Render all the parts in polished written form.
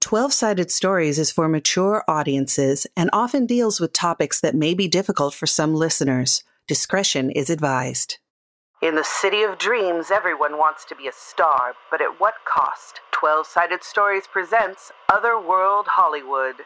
12-Sided Stories is for mature audiences and often deals with topics that may be difficult for some listeners. Discretion is advised. In the city of dreams, everyone wants to be a star, but at what cost? 12-Sided Stories presents Otherworld Hollywood.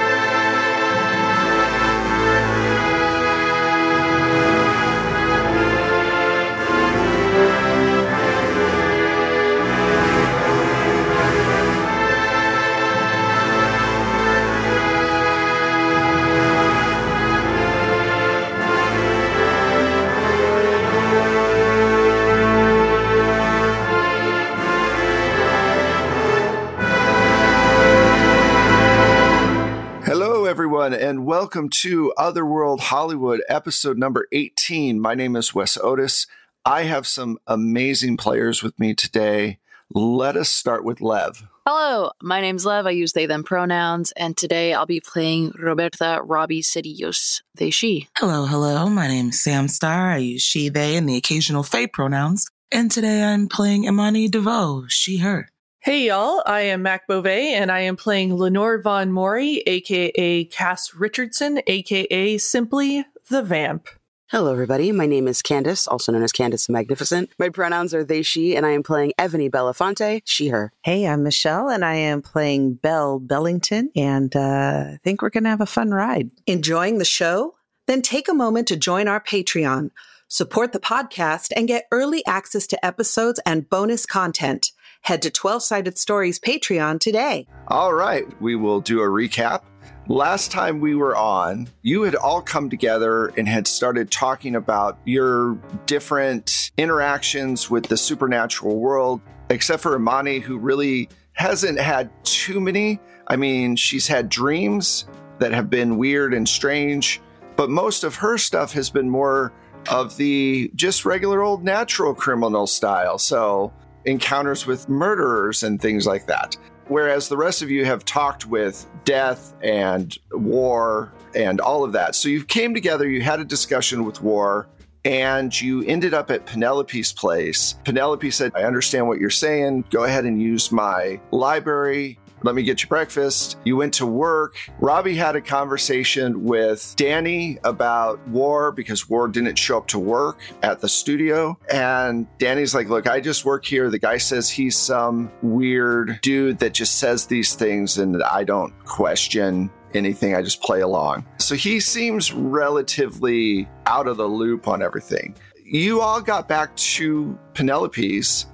Hello, everyone, and welcome to Otherworld Hollywood, episode number 18. My name is Wes Otis. I have some amazing players with me today. Let us start with Lev. Hello, my name's Lev. I use they, them pronouns, and today I'll be playing Roberta Robbie Cedillos, they, she. Hello. My name's Sam Starr. I use she, they, and the occasional they pronouns. And today I'm playing Imani DeVoe, she, her. Hey y'all, I am Mac Beauvais, and I am playing Lenore Von Mori, aka Cass Richardson, aka simply the Vamp. Hello everybody, my name is Candace, also known as Candace the Magnificent. My pronouns are they, she, and I am playing Ebony Belafonte, she, her. Hey, I'm Michelle, and I am playing Belle Bellington, and I think we're going to have a fun ride. Enjoying the show? Then take a moment to join our Patreon, support the podcast, and get early access to episodes and bonus content. Head to 12-Sided Stories Patreon today. All right, we will do a recap. Last time we were on, you had all come together and had started talking about your different interactions with the supernatural world, except for Imani, who really hasn't had too many. I mean, she's had dreams that have been weird and strange, but most of her stuff has been more of the just regular old natural criminal style. So encounters with murderers and things like that. Whereas the rest of you have talked with death and war and all of that. So you came together, you had a discussion with war, and you ended up at Penelope's place. Penelope said, I understand what you're saying. Go ahead and use my library. Let me get you breakfast. You went to work. Robbie had a conversation with Danny about War because War didn't show up to work at the studio. And Danny's like, look, I just work here. The guy says he's some weird dude that just says these things and I don't question anything. I just play along. So he seems relatively out of the loop on everything. You all got back to Penelope's,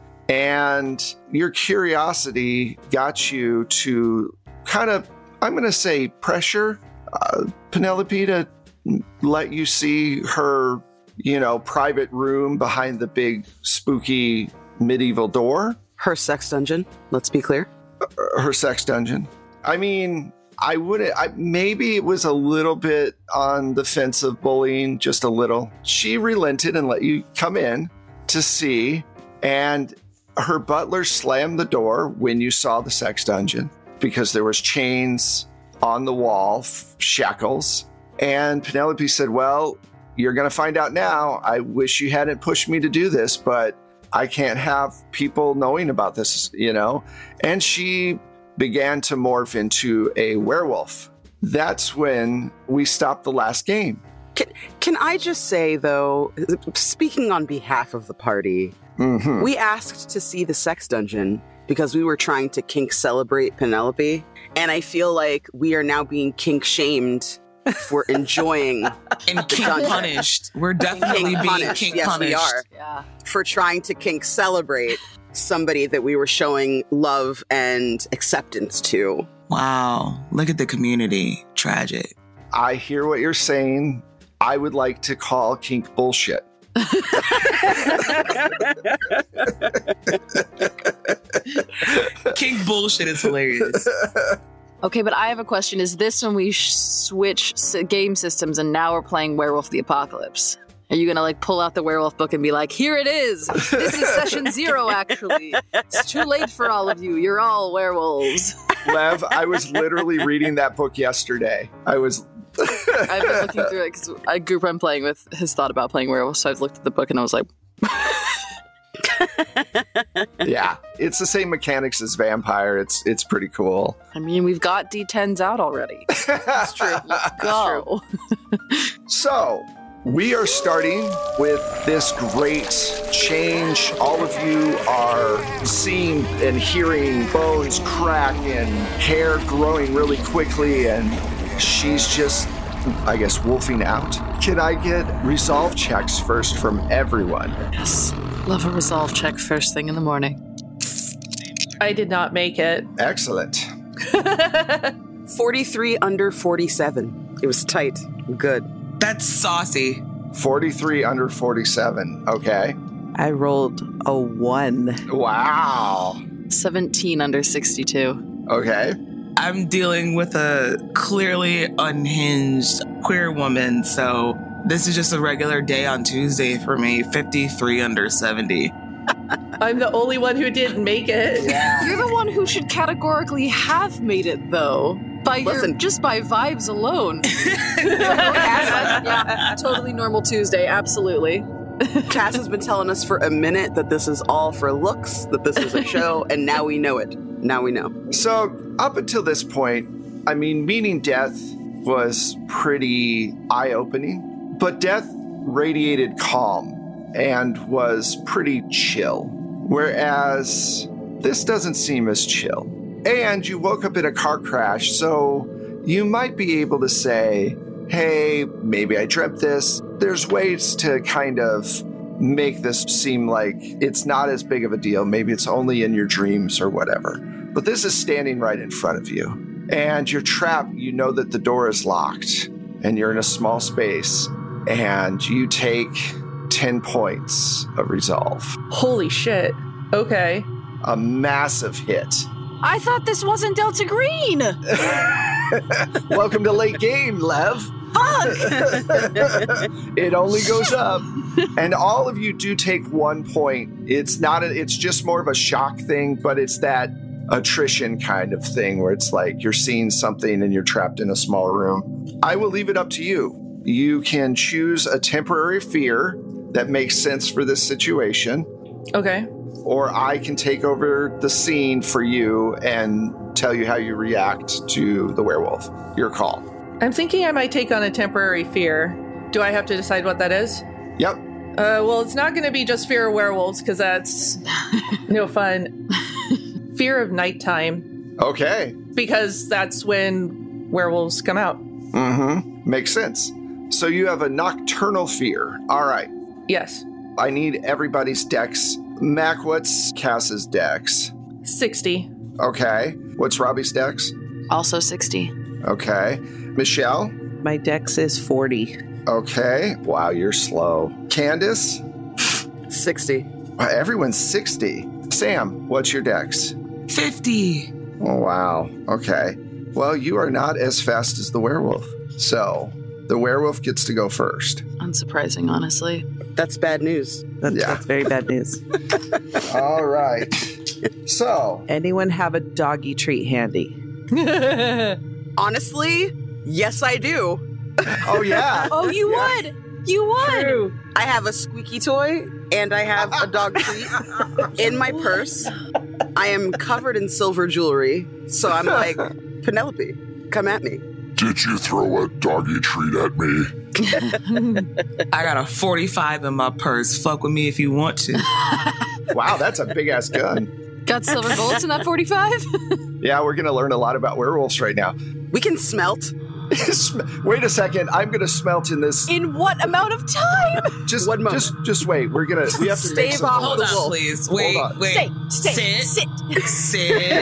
and your curiosity got you to kind of, I'm going to say, pressure Penelope to let you see her, private room behind the big spooky medieval door. Her sex dungeon, let's be clear. Her sex dungeon. I mean, maybe it was a little bit on the fence of bullying, just a little. She relented and let you come in to see, and her butler slammed the door when you saw the sex dungeon because there was chains on the wall, shackles. And Penelope said, well, you're going to find out now. I wish you hadn't pushed me to do this, but I can't have people knowing about this, And she began to morph into a werewolf. That's when we stopped the last game. Can I just say, though, speaking on behalf of the party, we asked to see the sex dungeon because we were trying to kink celebrate Penelope, and I feel like we are now being kink shamed for enjoying and kink punished. We're definitely being kink yes, punished. We are. Yeah. For trying to kink celebrate somebody that we were showing love and acceptance to. Wow. Look at the community. Tragic. I hear what you're saying. I would like to call kink bullshit. Kink bullshit is hilarious. Okay, but I have a question. Is this when we switch game systems and now we're playing Werewolf the Apocalypse? Are you going to pull out the werewolf book and be like, here it is. This is session 0, actually. It's too late for all of you. You're all werewolves. Lev, I was literally reading that book yesterday. I've been looking through it because a group I'm playing with has thought about playing werewolf, so I've looked at the book and I was like... Yeah, it's the same mechanics as Vampire. It's pretty cool. I mean, we've got D10s out already. That's true. Let's go. So, we are starting with this great change. All of you are seeing and hearing bones crack and hair growing really quickly, and she's just, I guess, wolfing out. Can I get resolve checks first from everyone? Yes. Love a resolve check first thing in the morning. I did not make it. Excellent. 43 under 47. It was tight. Good. That's saucy. 43 under 47. Okay. I rolled a 1. Wow. 17 under 62. Okay. I'm dealing with a clearly unhinged queer woman, so this is just a regular day on Tuesday for me. 53 under 70. I'm the only one who didn't make it. You're the one who should categorically have made it, though. Just by vibes alone. Yeah, totally normal Tuesday, absolutely. Cass has been telling us for a minute that this is all for looks, that this is a show, and now we know it. Now we know. So, up until this point, I mean, meeting Death was pretty eye-opening, but Death radiated calm and was pretty chill, whereas this doesn't seem as chill. And you woke up in a car crash, so you might be able to say, hey, maybe I dreamt this. There's ways to kind of make this seem like it's not as big of a deal. Maybe it's only in your dreams or whatever. But this is standing right in front of you. And you're trapped. You know that the door is locked and you're in a small space. And you take 10 points of resolve. Holy shit. Okay. A massive hit. I thought this wasn't Delta Green. Welcome to late game, Lev. Fuck! It only goes up. And all of you do take 1 point. It's just more of a shock thing, but it's that attrition kind of thing where it's like you're seeing something and you're trapped in a small room. I will leave it up to you. You can choose a temporary fear that makes sense for this situation. Okay. Or I can take over the scene for you and tell you how you react to the werewolf. Your call. I'm thinking I might take on a temporary fear. Do I have to decide what that is? Yep. Well, it's not going to be just fear of werewolves, because that's no fun. Fear of nighttime. Okay. Because that's when werewolves come out. Mm-hmm. Makes sense. So you have a nocturnal fear. All right. Yes. I need everybody's dex. Mac, what's Cass's dex? 60. Okay. What's Robbie's dex? Also 60. Okay. Michelle? My dex is 40. Okay. Wow, you're slow. Candace? 60. Wow, everyone's 60. Sam, what's your dex? 50. Oh, wow. Okay. Well, you are not as fast as the werewolf. So, the werewolf gets to go first. Unsurprising, honestly. That's bad news. That's very bad news. All right. So, Anyone have a doggy treat handy? Honestly, yes, I do. oh yeah. Oh, you would! You would! True. I have a squeaky toy and I have a dog treat in my purse. I am covered in silver jewelry. So I'm like, Penelope, come at me. Did you throw a doggy treat at me? I got a 45 in my purse. Fuck with me if you want to. Wow, that's a big ass gun. Got silver bullets in that 45? Yeah, we're going to learn a lot about werewolves right now. We can smelt. Wait a second. I'm going to smelt in this. In what amount of time? Just 1 moment. Just wait. We have to make Stave some. off Hold the on, wolf. please. Wait, Hold on. wait. Stay. Sit.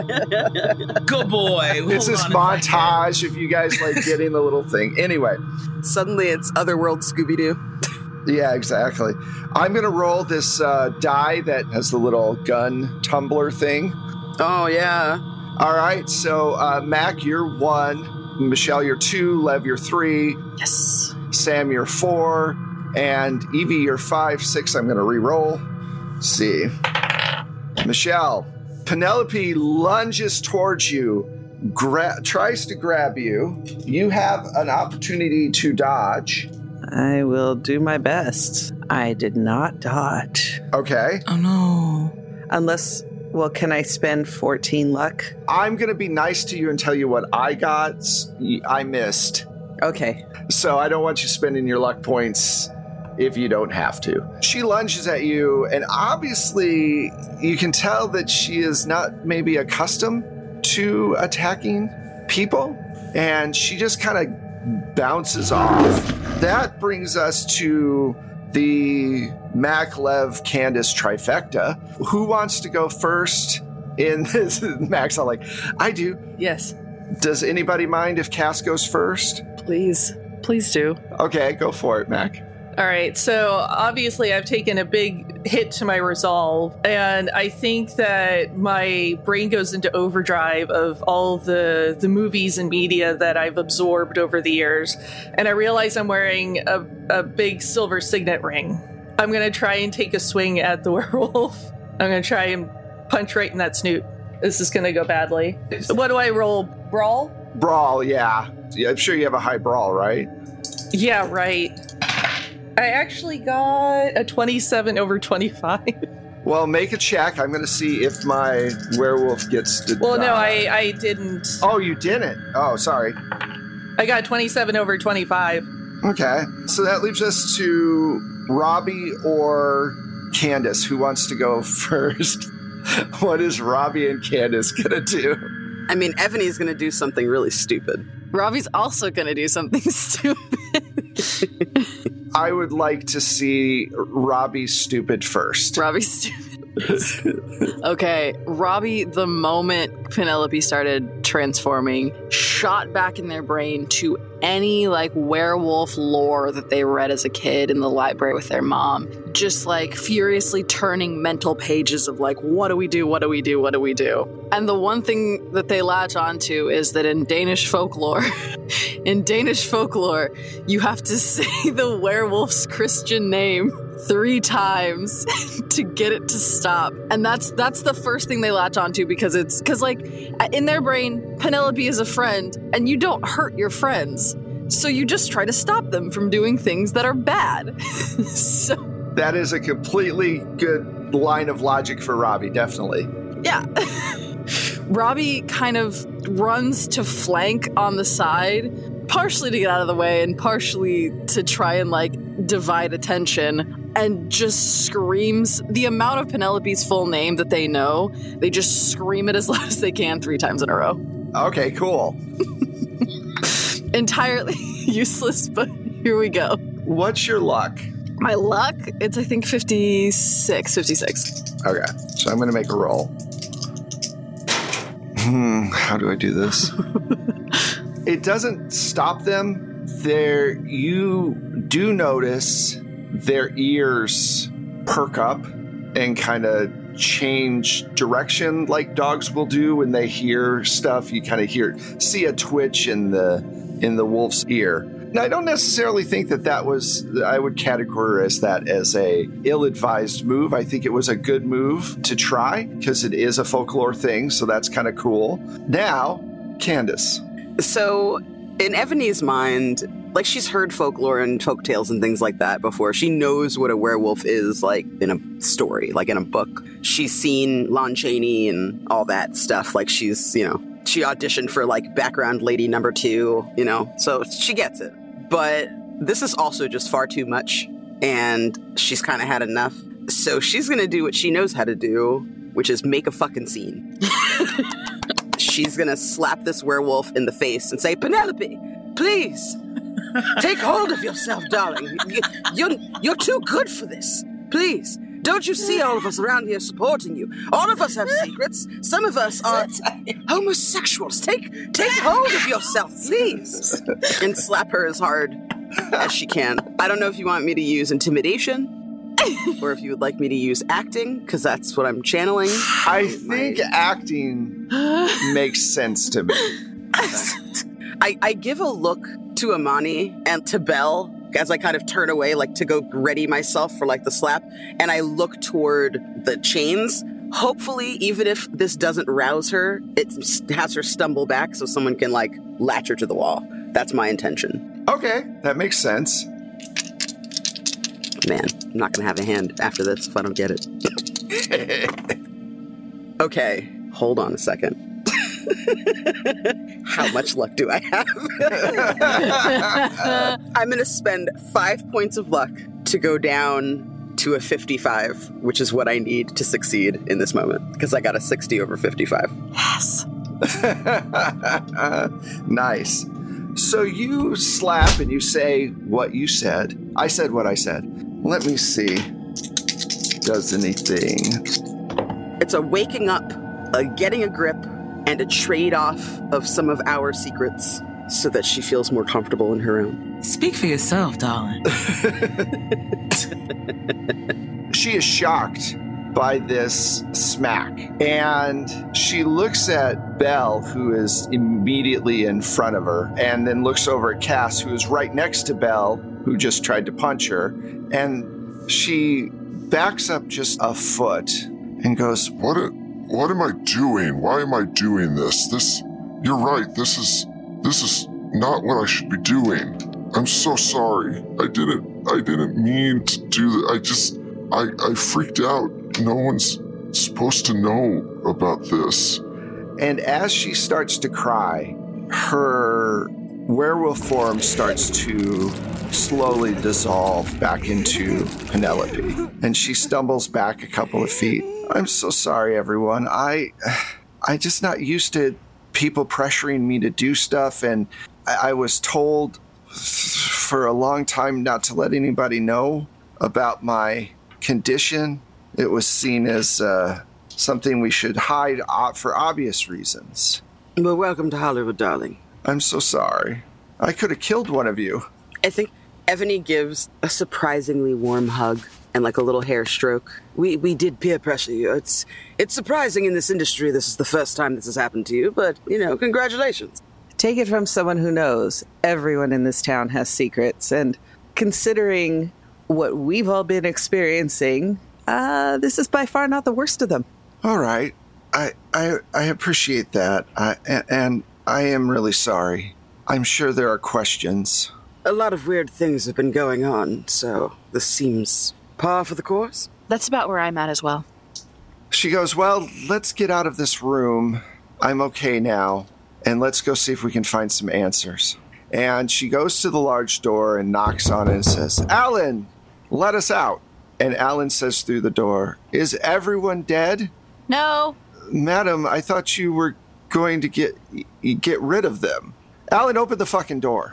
Good boy. It's Hold this on a second. montage of you guys like getting the little thing. Anyway, Suddenly it's Otherworld Scooby-Doo. yeah, exactly. I'm going to roll this die that has the little gun tumbler thing. Oh, yeah. All right. So, Mac, you're 1. Michelle, you're 2. Lev, you're 3. Yes. Sam, you're 4. And Evie, you're 5. 6. I'm going to re-roll. Let's see. Michelle, Penelope lunges towards you, tries to grab you. You have an opportunity to dodge. I will do my best. I did not dodge. Okay. Oh no. Unless, well, can I spend 14 luck? I'm going to be nice to you and tell you what I got. I missed. Okay. So I don't want you spending your luck points if you don't have to. She lunges at you, and obviously you can tell that she is not maybe accustomed to attacking people, and she just kind of bounces off. That brings us to the Mac, Lev, Candace trifecta. Who wants to go first in this? Mac's all like, I do. Yes. Does anybody mind if Cass goes first? Please do. Okay, go for it, Mac. All right, so obviously I've taken a big hit to my resolve, and I think that my brain goes into overdrive of all the movies and media that I've absorbed over the years, and I realize I'm wearing a big silver signet ring. I'm going to try and take a swing at the werewolf. I'm going to try and punch right in that snoot. This is going to go badly. What do I roll? Brawl? Brawl, yeah. I'm sure you have a high brawl, right? Yeah, right. I actually got a 27 over 25. Well, make a check. I'm going to see if my werewolf gets to Well, die. no, I didn't. Oh, you didn't? Oh, sorry. I got 27 over 25. Okay. So that leaves us to Robbie or Candace. Who wants to go first? What is Robbie and Candace going to do? I mean, Ebony's going to do something really stupid. Robbie's also going to do something stupid. I would like to see Robbie stupid first. Robbie's stupid. Okay, Robbie, the moment Penelope started transforming, shot back in their brain to any like werewolf lore that they read as a kid in the library with their mom, just like furiously turning mental pages of like, what do we do? What do we do? What do we do? And the one thing that they latch onto is that in Danish folklore, you have to say the werewolf's Christian name 3 times to get it to stop. And that's the first thing they latch onto because like in their brain, Penelope is a friend and you don't hurt your friends. So you just try to stop them from doing things that are bad. So that is a completely good line of logic for Robbie, definitely. Yeah. Robbie kind of runs to flank on the side, partially to get out of the way and partially to try and like divide attention, and just screams the amount of Penelope's full name that they know. They just scream it as loud as they can 3 times in a row. Okay, cool. Entirely useless, but here we go. What's your luck? My luck? It's, I think, 56. Okay, so I'm going to make a roll. How do I do this? It doesn't stop them. You do notice their ears perk up and kind of change direction like dogs will do when they hear stuff. You kind of see a twitch in the wolf's ear. Now, I don't necessarily think that was, I would categorize that as a ill-advised move. I think it was a good move to try because it is a folklore thing, so that's kind of cool. Now, Candace. So, in Ebony's mind, like, she's heard folklore and folktales and things like that before. She knows what a werewolf is, like, in a story, like in a book. She's seen Lon Chaney and all that stuff. Like, she's, she auditioned for, like, background lady number 2, so she gets it. But this is also just far too much, and she's kind of had enough. So she's going to do what she knows how to do, which is make a fucking scene. She's going to slap this werewolf in the face and say, Penelope, please, take hold of yourself, darling. You're too good for this. Please. Don't you see all of us around here supporting you? All of us have secrets. Some of us are homosexuals. Take hold of yourself, please. And slap her as hard as she can. I don't know if you want me to use intimidation or if you would like me to use acting, because that's what I'm channeling. I think acting makes sense to me. I give a look to Amani and to Belle as I kind of turn away, like to go ready myself for like the slap, and I look toward the chains. Hopefully, even if this doesn't rouse her, it has her stumble back so someone can like latch her to the wall. That's my intention. Okay, that makes sense. Man, I'm not going to have a hand after this if I don't get it. Okay, hold on a second. How much luck do I have? I'm going to spend 5 points of luck to go down to a 55, which is what I need to succeed in this moment, because I got a 60 over 55. Yes. Nice. So you slap and you say what you said. I said what I said. Let me see. Does anything? It's a waking up, a getting a grip, and a trade-off of some of our secrets so that she feels more comfortable in her own. Speak for yourself, darling. She is shocked by this smack, and she looks at Belle, who is immediately in front of her, and then looks over at Cass, who is right next to Belle, who just tried to punch her, and she backs up just a foot and goes, What am I doing? Why am I doing this? You're right. This is not what I should be doing. I'm so sorry. I didn't mean to do that. I freaked out. No one's supposed to know about this. And as she starts to cry, her werewolf form starts to slowly dissolve back into Penelope. And she stumbles back a couple of feet. I'm so sorry, everyone. I just not used to people pressuring me to do stuff. And I was told for a long time not to let anybody know about my condition. It was seen as something we should hide for obvious reasons. Well, welcome to Hollywood, darling. I'm so sorry. I could have killed one of you. I think Evany gives a surprisingly warm hug and like a little hair stroke. We did peer pressure you. It's surprising in this industry this is the first time this has happened to you, but, congratulations. Take it from someone who knows everyone in this town has secrets, and considering what we've all been experiencing, this is by far not the worst of them. All right. I appreciate that. And I am really sorry. I'm sure there are questions. A lot of weird things have been going on, so this seems par for the course. That's about where I'm at as well. She goes, well, let's get out of this room. I'm okay now. And let's go see if we can find some answers. And she goes to the large door and knocks on it and says, Alan, let us out. And Alan says through the door, is everyone dead? No. Madam, I thought you were going to get rid of them. Alan, open the fucking door.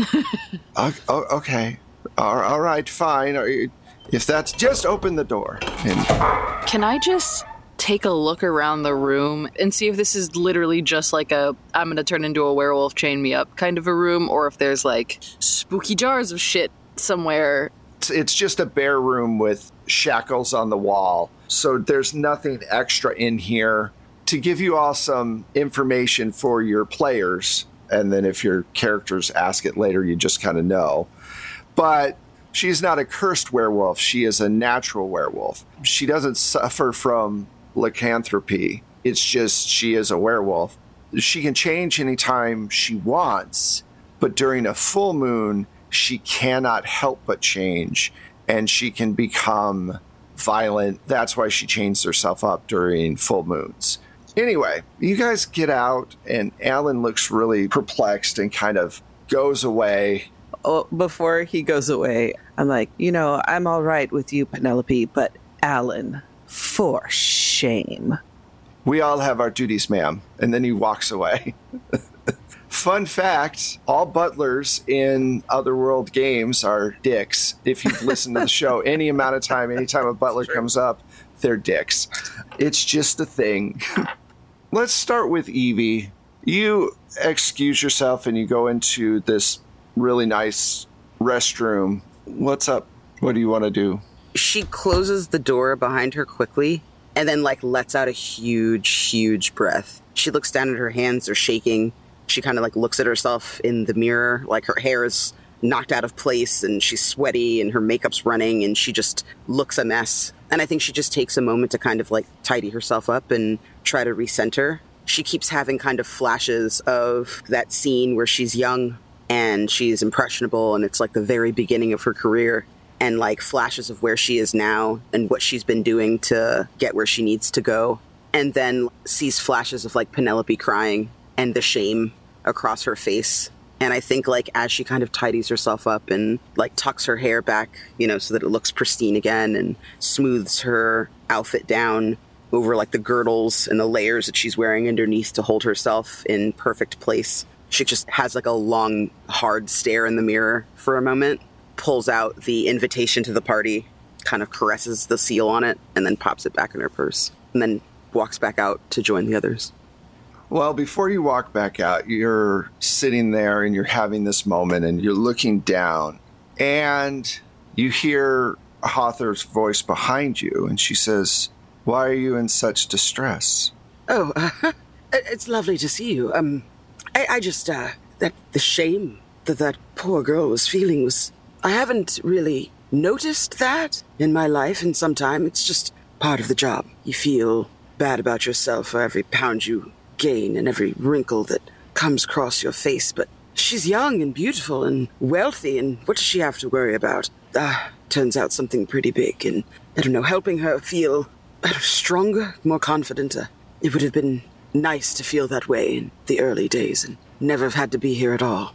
Okay. All right, fine. If that's just open the door. And can I just take a look around the room and see if this is literally just like I'm going to turn into a werewolf, chain me up kind of a room, or if there's like spooky jars of shit somewhere? It's just a bare room with shackles on the wall. So there's nothing extra in here. To give you all some information for your players, and then if your characters ask it later, you just kind of know. But she's not a cursed werewolf. She is a natural werewolf. She doesn't suffer from lycanthropy. It's just she is a werewolf. She can change anytime she wants, but during a full moon, she cannot help but change, and she can become violent. That's why she chains herself up during full moons. Anyway, you guys get out, and Alan looks really perplexed and kind of goes away. Oh, before he goes away, I'm like, I'm all right with you, Penelope, but Alan, for shame. We all have our duties, ma'am. And then he walks away. Fun fact, all butlers in Otherworld games are dicks. If you've listened to the show any amount of time, anytime a butler comes up, they're dicks. It's just a thing. Let's start with Evie. You excuse yourself and you go into this really nice restroom. What's up? What do you want to do? She closes the door behind her quickly and then lets out a huge breath. She looks down at her hands, they're shaking. She kind of looks at herself in the mirror, her hair is knocked out of place and she's sweaty and her makeup's running and she just looks a mess. And I think she just takes a moment to kind of tidy herself up and try to recenter. She keeps having kind of flashes of that scene where she's young and she's impressionable and it's the very beginning of her career, and flashes of where she is now and what she's been doing to get where she needs to go. and then sees flashes of like Penelope crying and the shame across her face. And I think like as she kind of tidies herself up and like tucks her hair back, you know, so that it looks pristine again, and smooths her outfit down over like the girdles and the layers that she's wearing underneath to hold herself in perfect place, she just has like a long, hard stare in the mirror for a moment, pulls out the invitation to the party, kind of caresses the seal on it, and then pops it back in her purse, and then walks back out to join the others. Well, before you walk back out, you're sitting there and you're having this moment and you're looking down and you hear Hawthorne's voice behind you, and she says, "Why are you in such distress?" Oh, it's lovely to see you. I just, that the shame that poor girl was feeling was, I haven't really noticed that in my life in some time. It's just part of the job. You feel bad about yourself for every pound you gain and every wrinkle that comes across your face, but she's young and beautiful and wealthy, and what does she have to worry about? Turns out something pretty big, and I don't know, helping her feel stronger, more confident. It would have been nice to feel that way in the early days and never have had to be here at all.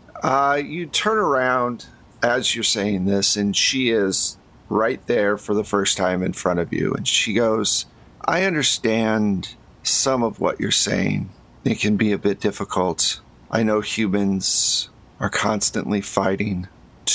You turn around as you're saying this, and she is right there for the first time in front of you, and she goes, "I understand some of what you're saying. It can be a bit difficult. I know humans are constantly fighting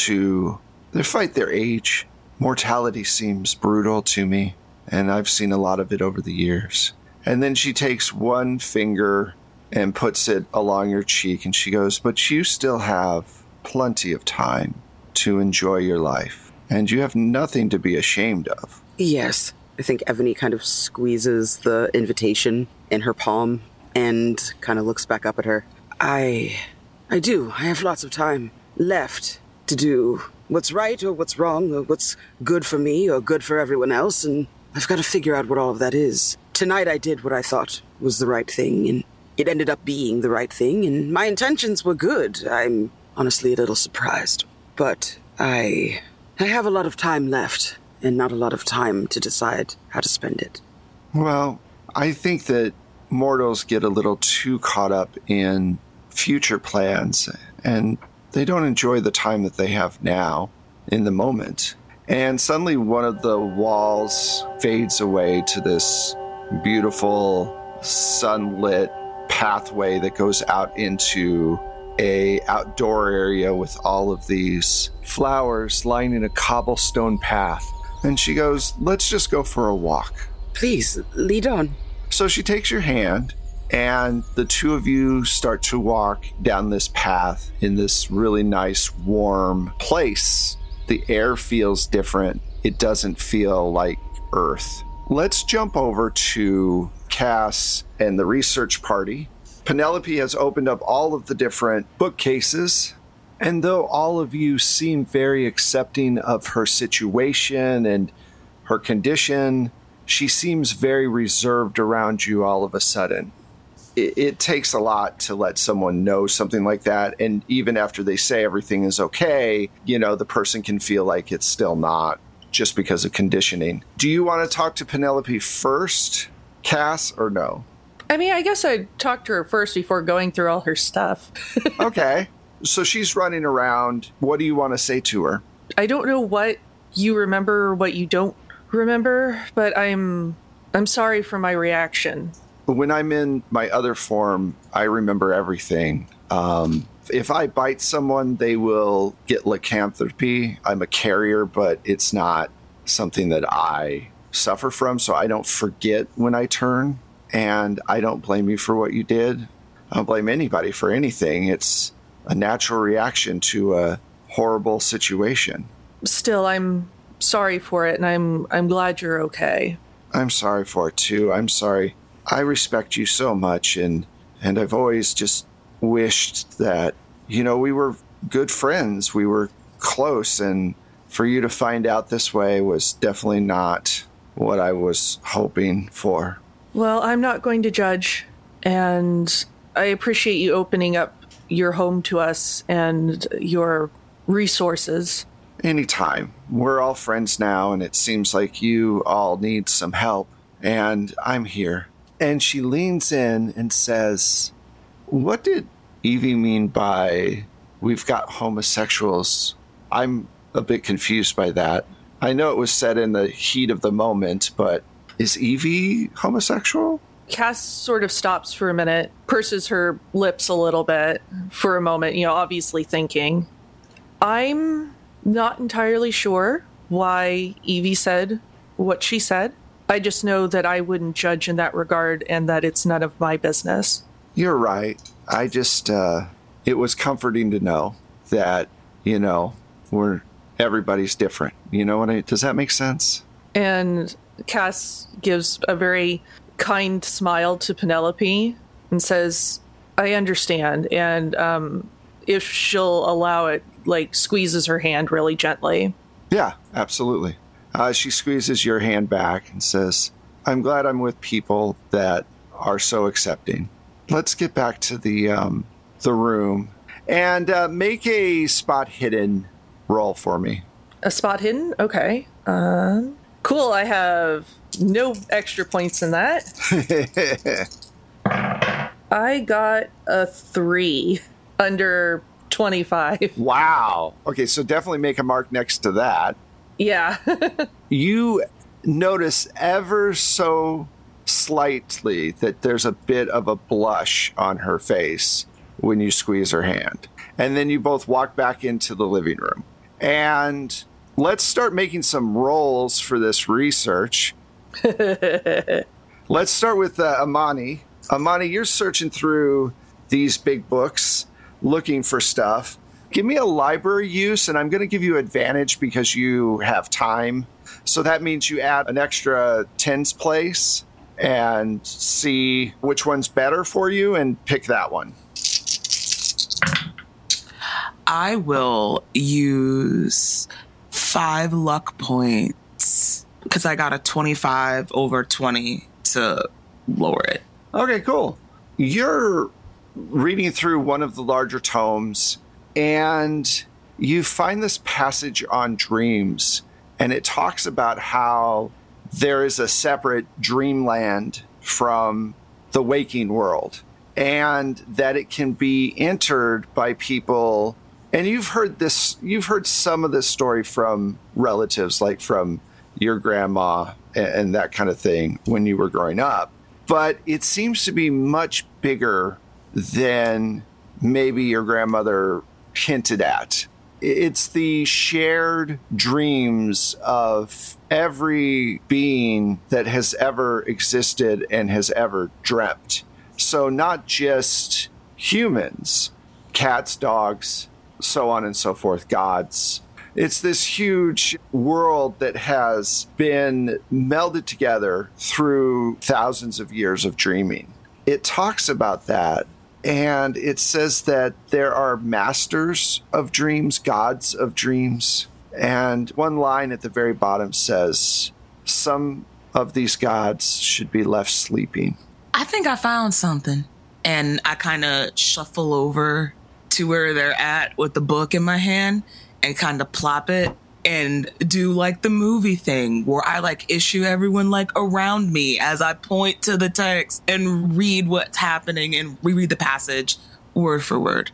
to fight their age. Mortality seems brutal to me, and I've seen a lot of it over the years." And then she takes one finger and puts it along your cheek, and she goes, "But you still have plenty of time to enjoy your life, and you have nothing to be ashamed of." Yes. I think Ebony kind of squeezes the invitation in her palm and kind of looks back up at her. I do. I have lots of time left to do what's right or what's wrong or what's good for me or good for everyone else, and I've got to figure out what all of that is. Tonight I did what I thought was the right thing, and it ended up being the right thing, and my intentions were good. I'm honestly a little surprised. But I have a lot of time left, and not a lot of time to decide how to spend it. Well, I think that mortals get a little too caught up in future plans, and they don't enjoy the time that they have now, in the moment. And suddenly one of the walls fades away to this beautiful, sunlit pathway that goes out into a outdoor area with all of these flowers lining a cobblestone path. And she goes, "Let's just go for a walk." Please, lead on. So she takes your hand, and the two of you start to walk down this path in this really nice, warm place. The air feels different. It doesn't feel like Earth. Let's jump over to Cass and the research party. Penelope has opened up all of the different bookcases, and though all of you seem very accepting of her situation and her condition, she seems very reserved around you all of a sudden. It takes a lot to let someone know something like that, and even after they say everything is okay, you know, the person can feel like it's still not, just because of conditioning. Do you want to talk to Penelope first, Cass, or no? I mean, I guess I'd talk to her first before going through all her stuff. Okay. So she's running around. What do you want to say to her? I don't know what you remember, what you don't remember, but I'm sorry for my reaction. When I'm in my other form, I remember everything. If I bite someone, they will get lycanthropy. I'm a carrier, but it's not something that I suffer from, so I don't forget when I turn. And I don't blame you for what you did. I don't blame anybody for anything. It's a natural reaction to a horrible situation. Still, I'm sorry for it, and I'm glad you're okay. I'm sorry for it, too. I'm sorry. I respect you so much, and I've always just wished that, you know, we were good friends. We were close, and for you to find out this way was definitely not what I was hoping for. Well, I'm not going to judge, and I appreciate you opening up your home to us and your resources. Anytime. We're all friends now, and it seems like you all need some help, and I'm here. And she leans in and says, what did Evie mean by we've got homosexuals? I'm a bit confused by that. I know it was said in the heat of the moment, but is Evie homosexual? Cass sort of stops for a minute, purses her lips a little bit for a moment, obviously thinking. I'm not entirely sure why Evie said what she said. I just know that I wouldn't judge in that regard and that it's none of my business. You're right. I just, it was comforting to know that, everybody's different. Does that make sense? And Cass gives a very kind smile to Penelope and says, I understand. And if she'll allow it, squeezes her hand really gently. Yeah, absolutely. She squeezes your hand back and says, I'm glad I'm with people that are so accepting. Let's get back to the room and make a spot hidden roll for me. A spot hidden? Okay. Cool. I have no extra points in that. I got a 3 under 25. Wow. Okay, so definitely make a mark next to that. Yeah. You notice ever so slightly that there's a bit of a blush on her face when you squeeze her hand. And then you both walk back into the living room. And let's start making some rolls for this research. Let's start with Amani. Amani, you're searching through these big books, looking for stuff. Give me a library use, and I'm going to give you advantage because you have time. So that means you add an extra tens place and see which one's better for you and pick that one. I will use 5 luck points because I got a 25 over 20 to lower it. Okay, cool. You're reading through one of the larger tomes and you find this passage on dreams, and it talks about how there is a separate dreamland from the waking world and that it can be entered by people. And you've heard some of this story from relatives, like from your grandma and that kind of thing when you were growing up. But it seems to be much bigger than maybe your grandmother hinted at. It's the shared dreams of every being that has ever existed and has ever dreamt. So not just humans, cats, dogs, so on and so forth, gods. It's this huge world that has been melded together through thousands of years of dreaming. It talks about that, and it says that there are masters of dreams, gods of dreams. And one line at the very bottom says, some of these gods should be left sleeping. I think I found something. And I kind of shuffle over to where they're at with the book in my hand and kind of plop it and do like the movie thing where I issue everyone around me as I point to the text and read what's happening and reread the passage word for word.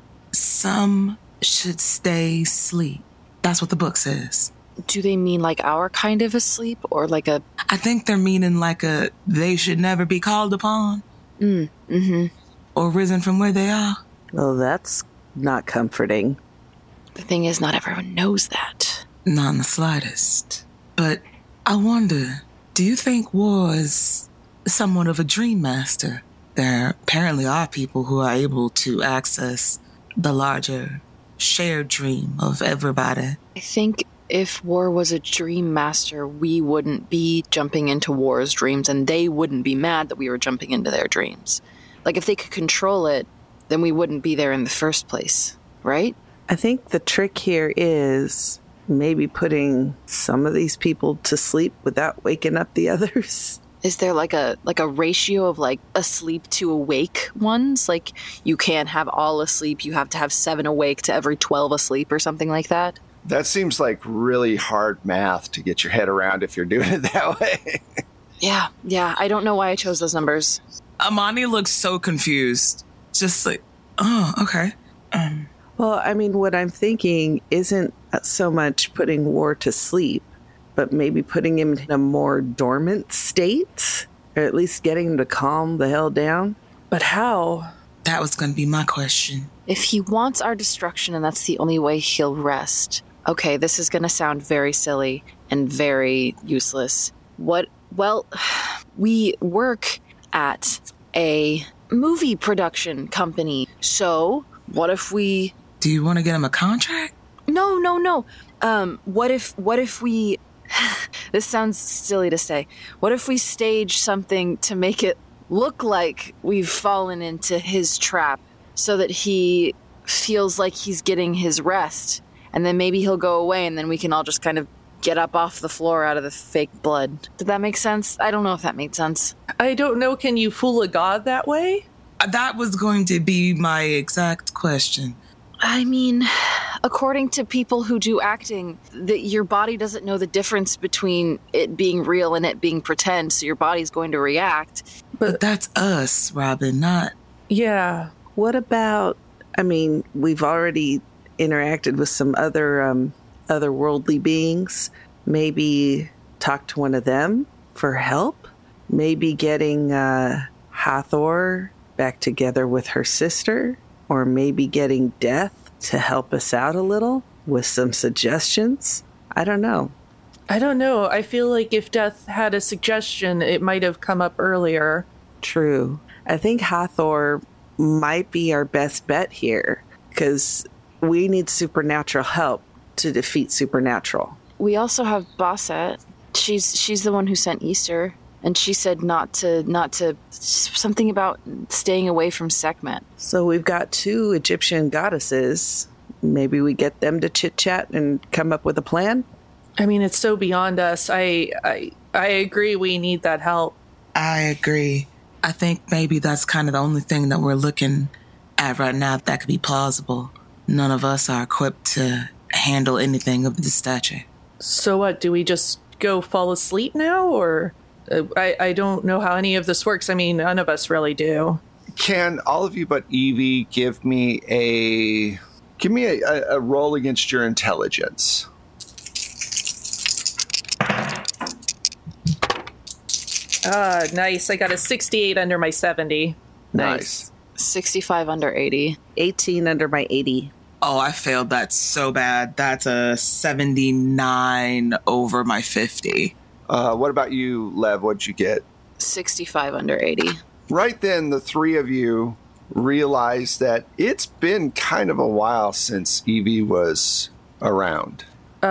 Some should stay asleep. That's what the book says. Do they mean our kind of asleep or a... I think they're meaning they should never be called upon. Mm-hmm. Or risen from where they are. Well, that's not comforting. The thing is, not everyone knows that. Not in the slightest. But I wonder, do you think War is somewhat of a dream master? There apparently are people who are able to access the larger shared dream of everybody. I think if War was a dream master, we wouldn't be jumping into War's dreams, and they wouldn't be mad that we were jumping into their dreams. If they could control it, then we wouldn't be there in the first place, right? I think the trick here is maybe putting some of these people to sleep without waking up the others. Is there a ratio of asleep to awake ones? You can't have all asleep, you have to have 7 awake to every 12 asleep or something like that? That seems like really hard math to get your head around if you're doing it that way. Yeah. I don't know why I chose those numbers. Amani looks so confused. Just like, oh, okay. Well, I mean, what I'm thinking isn't so much putting War to sleep, but maybe putting him in a more dormant state, or at least getting him to calm the hell down. But how? That was going to be my question. If he wants our destruction and that's the only way he'll rest. Okay, this is going to sound very silly and very useless. Well, we work at a movie production company. So, what if we... Do you want to get him a contract? No. What if we... This sounds silly to say. What if we stage something to make it look like we've fallen into his trap so that he feels like he's getting his rest, and then maybe he'll go away and then we can all just kind of get up off the floor out of the fake blood. Did that make sense? I don't know if that made sense. I don't know. Can you fool a god that way? That was going to be my exact question. I mean, according to people who do acting, that your body doesn't know the difference between it being real and it being pretend, so your body's going to react. But that's us, Robin, not... Yeah. What about, I mean, we've already interacted with some otherworldly beings. Maybe talk to one of them for help? Maybe getting Hathor back together with her sister? Or maybe getting Death to help us out a little with some suggestions? I don't know. I feel like if Death had a suggestion, it might have come up earlier. True. I think Hathor might be our best bet here, because we need supernatural help to defeat supernatural. We also have Basset. She's the one who sent Easter, and she said not to something about staying away from Sekhmet. So we've got 2 Egyptian goddesses. Maybe we get them to chit-chat and come up with a plan? I mean, it's so beyond us. I agree we need that help. I agree. I think maybe that's kind of the only thing that we're looking at right now that could be plausible. None of us are equipped to handle anything of this stature. So what, do we just go fall asleep now, or... I don't know how any of this works. I mean, none of us really do. Can all of you but Evie give me a roll against your intelligence? Nice. I got a 68 under my 70. Nice. 65 under 80. 18 under my 80. Oh, I failed that so bad. That's a 79 over my 50. What about you, Lev? What'd you get? 65 under 80. Right then, the 3 of you realize that it's been kind of a while since Evie was around.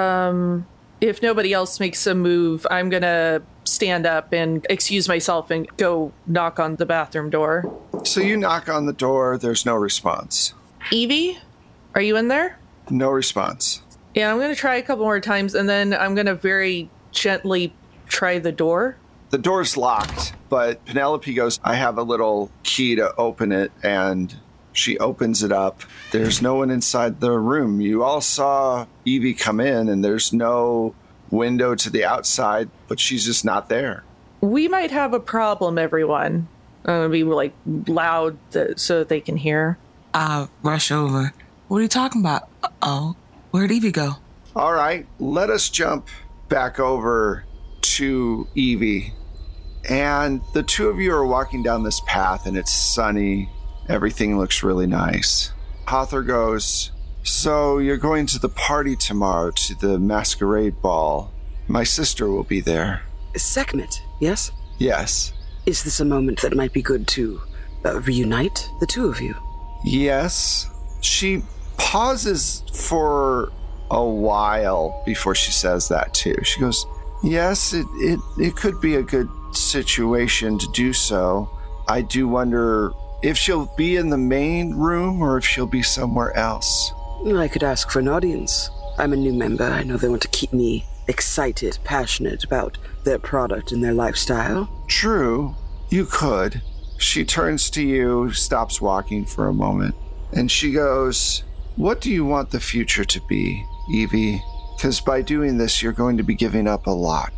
If nobody else makes a move, I'm gonna stand up and excuse myself and go knock on the bathroom door. So you knock on the door. There's no response. Evie, are you in there? No response. Yeah, I'm gonna try a couple more times, and then I'm gonna very gently try the door. The door's locked, but Penelope goes, I have a little key to open it, and she opens it up. There's no one inside the room. You all saw Evie come in, and there's no window to the outside, but she's just not there. We might have a problem, everyone. I'm gonna be like loud so that they can hear. I rush over. What are you talking about? Uh-oh. Where'd Evie go? All right, let us jump back over to Evie. And the 2 of you are walking down this path, and it's sunny. Everything looks really nice. Hathor goes, so you're going to the party tomorrow, to the masquerade ball. My sister will be there. Sekhmet, yes? Yes. Is this a moment that might be good to reunite the 2 of you? Yes. She pauses for a while before she says that too. She goes, yes, it could be a good situation to do so. I do wonder if she'll be in the main room or if she'll be somewhere else. I could ask for an audience. I'm a new member. I know they want to keep me excited, passionate about their product and their lifestyle. True, you could. She turns to you, stops walking for a moment, and she goes, what do you want the future to be, Evie? Because by doing this, you're going to be giving up a lot.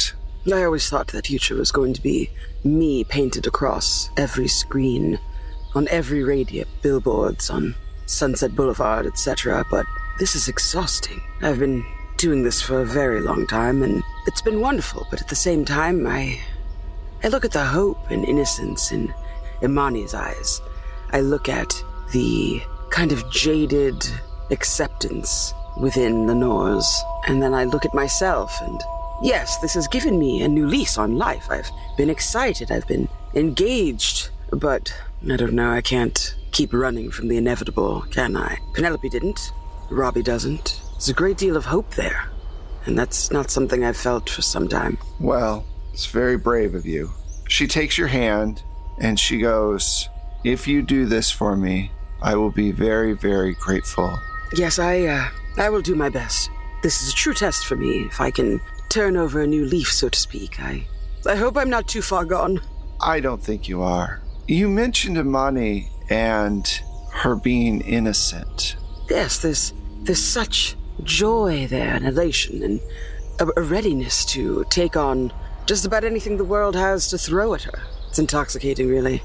I always thought that future was going to be me painted across every screen, on every radio, billboards, on Sunset Boulevard, etc., but this is exhausting. I've been doing this for a very long time, and it's been wonderful, but at the same time, I look at the hope and innocence in Imani's eyes. I look at the kind of jaded acceptance within Lenore's, and then I look at myself, and yes, this has given me a new lease on life. I've been excited, I've been engaged, but I don't know, I can't keep running from the inevitable, can I? Penelope didn't. Robbie doesn't. There's a great deal of hope there, and that's not something I've felt for some time. Well, it's very brave of you. She takes your hand, and she goes, if you do this for me, I will be very, very grateful. Yes, I will do my best. This is a true test for me. If I can turn over a new leaf, so to speak, I hope I'm not too far gone. I don't think you are. You mentioned Imani and her being innocent. Yes, there's such joy there and elation and a readiness to take on just about anything the world has to throw at her. It's intoxicating, really.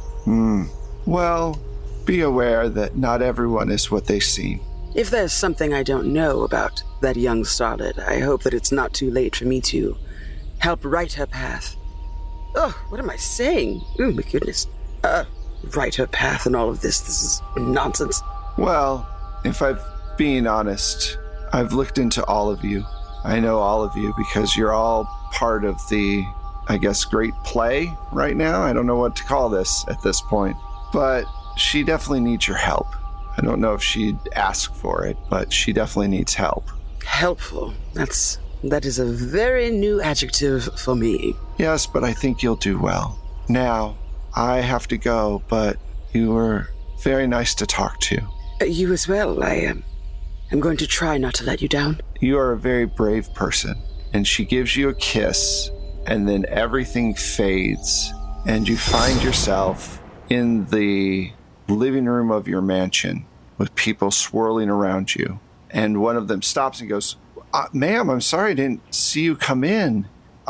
Well, be aware that not everyone is what they seem. If there's something I don't know about that young starlet, I hope that it's not too late for me to help right her path. Oh, what am I saying? Oh, my goodness. Right her path and all of this. This is nonsense. Well, if I'm being honest, I've looked into all of you. I know all of you because you're all part of the, I guess, great play right now. I don't know what to call this at this point. But she definitely needs your help. I don't know if she'd ask for it, but she definitely needs help. Helpful. That is a very new adjective for me. Yes, but I think you'll do well. Now, I have to go, but you were very nice to talk to. You as well. I'm going to try not to let you down. You are a very brave person. And she gives you a kiss, and then everything fades, and you find yourself in the living room of your mansion with people swirling around you. And one of them stops and goes, ma'am, I'm sorry I didn't see you come in.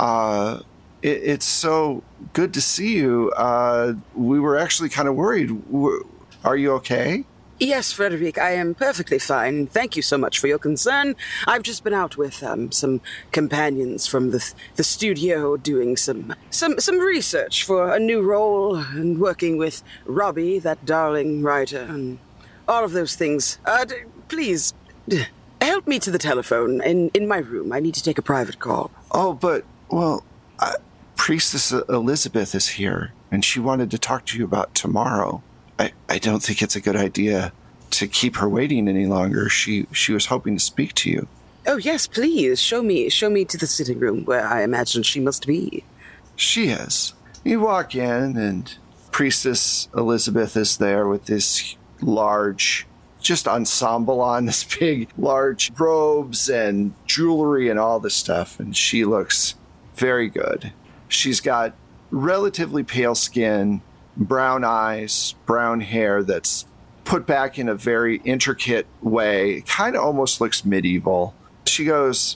It's so good to see you. We were actually kind of worried. Are you okay? Yes, Frederic, I am perfectly fine. Thank you so much for your concern. I've just been out with some companions from the studio doing some research for a new role and working with Robbie, that darling writer, and all of those things. Please, help me to the telephone in my room. I need to take a private call. Oh, but, well, Priestess Elizabeth is here, and she wanted to talk to you about tomorrow. I don't think it's a good idea to keep her waiting any longer. She was hoping to speak to you. Oh, yes, please. Show me to the sitting room where I imagine she must be. She is. You walk in, and Priestess Elizabeth is there with this large, just ensemble on, this big, large robes and jewelry and all this stuff, and she looks very good. She's got relatively pale skin, brown eyes, brown hair that's put back in a very intricate way. It kind of almost looks medieval. She goes,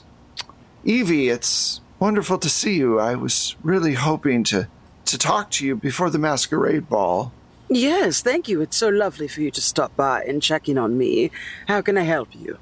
Evie, it's wonderful to see you. I was really hoping to talk to you before the masquerade ball. Yes, thank you. It's so lovely for you to stop by and check in on me. How can I help you?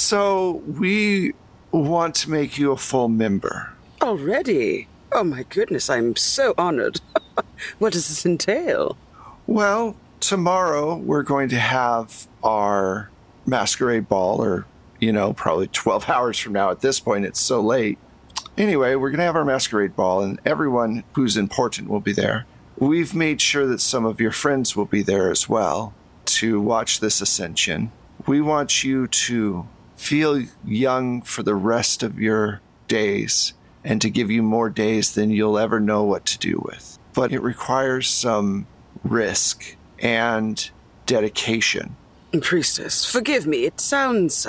So we want to make you a full member. Already? Oh my goodness, I'm so honored. What does this entail? Well, tomorrow we're going to have our masquerade ball, or, probably 12 hours from now at this point. It's so late. Anyway, we're going to have our masquerade ball, and everyone who's important will be there. We've made sure that some of your friends will be there as well to watch this ascension. We want you to feel young for the rest of your days and to give you more days than you'll ever know what to do with. But it requires some risk and dedication. Priestess, forgive me. It sounds,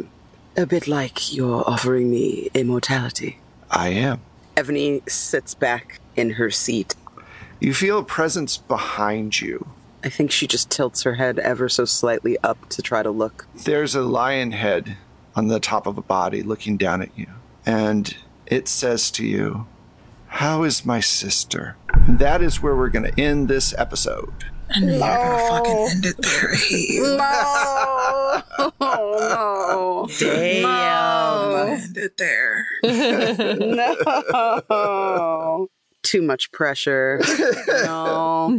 a bit like you're offering me immortality. I am. Ebony sits back in her seat. You feel a presence behind you. I think she just tilts her head ever so slightly up to try to look. There's a lion head on the top of a body looking down at you. And it says to you, How is my sister? And that is where we're going to end this episode. And you're gonna fucking end it there. No. Oh, no. Damn. No. End it there. No. Too much pressure. No.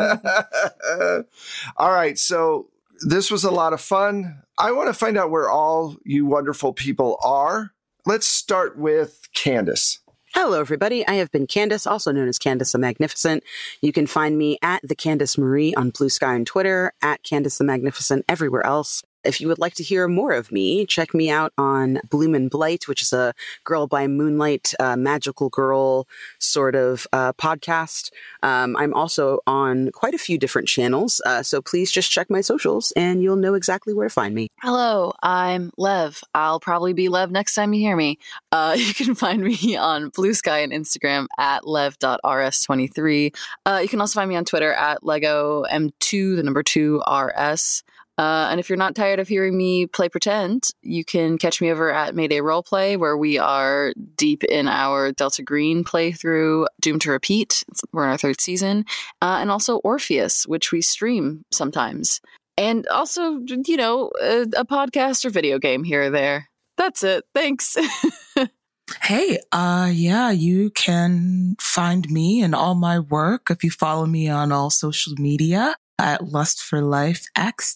All right. So this was a lot of fun. I want to find out where all you wonderful people are. Let's start with Candace. Hello, everybody. I have been Candace, also known as Candace the Magnificent. You can find me at the Candace Marie on Blue Sky and Twitter, at Candace the Magnificent everywhere else. If you would like to hear more of me, check me out on Bloom & Blight, which is a Girl by Moonlight, magical girl sort of podcast. I'm also on quite a few different channels, so please just check my socials and you'll know exactly where to find me. Hello, I'm Lev. I'll probably be Lev next time you hear me. You can find me on Blue Sky and Instagram at lev.rs23. You can also find me on Twitter at LegoM2, the number 2RS. And if you're not tired of hearing me play pretend, you can catch me over at Mayday Roleplay, where we are deep in our Delta Green playthrough, Doomed to Repeat. We're in our 3rd season. And also Orpheus, which we stream sometimes. And also, you know, a podcast or video game here or there. That's it. Thanks. Hey, yeah, you can find me and all my work if you follow me on all social media at Lust for Life X.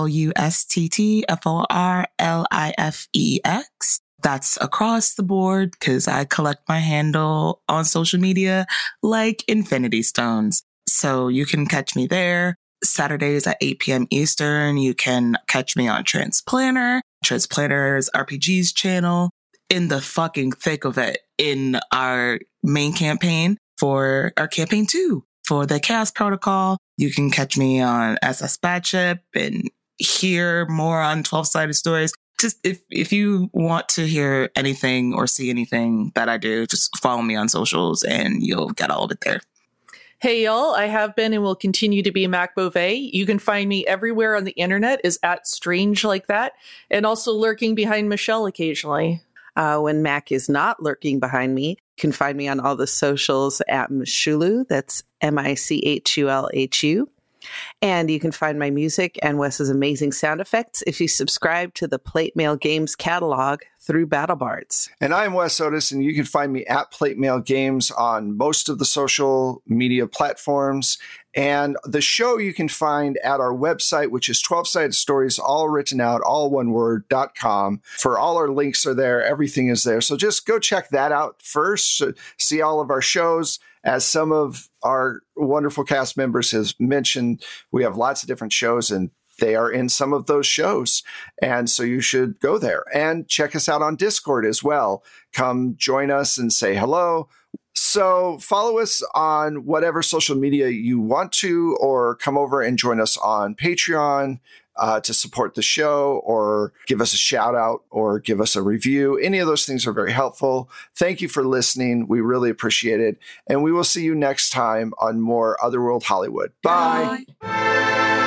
LUSTTFORLIFEX. That's across the board because I collect my handle on social media like Infinity Stones. So you can catch me there. Saturdays at 8 p.m. Eastern. You can catch me on Transplanter's RPGs channel, in the fucking thick of it in our main campaign for our campaign 2. For the Chaos Protocol, you can catch me on SS Batship and hear more on 12-Sided Stories. Just if you want to hear anything or see anything that I do, just follow me on socials and you'll get all of it there. Hey, y'all. I have been and will continue to be Mac Beauvais. You can find me everywhere on the internet is at Strange Like That, and also lurking behind Michelle occasionally. When Mac is not lurking behind me, you can find me on all the socials at Michulu. That's MICHULHU. And you can find my music and Wes's amazing sound effects if you subscribe to the Plate Mail Games catalog through BattleBards. And I'm Wes Otis, and you can find me at Plate Mail Games on most of the social media platforms. And the show you can find at our website, which is 12-Sided Stories, all written out, all one word.com. For all our links are there. Everything is there. So just go check that out first. See all of our shows. As some of our wonderful cast members has mentioned, we have lots of different shows and they are in some of those shows. And so you should go there and check us out on Discord as well. Come join us and say hello. So follow us on whatever social media you want to, or come over and join us on Patreon to support the show, or give us a shout out, or give us a review. Any of those things are very helpful. Thank you for listening. We really appreciate it. And we will see you next time on more Otherworld Hollywood. Bye. Bye.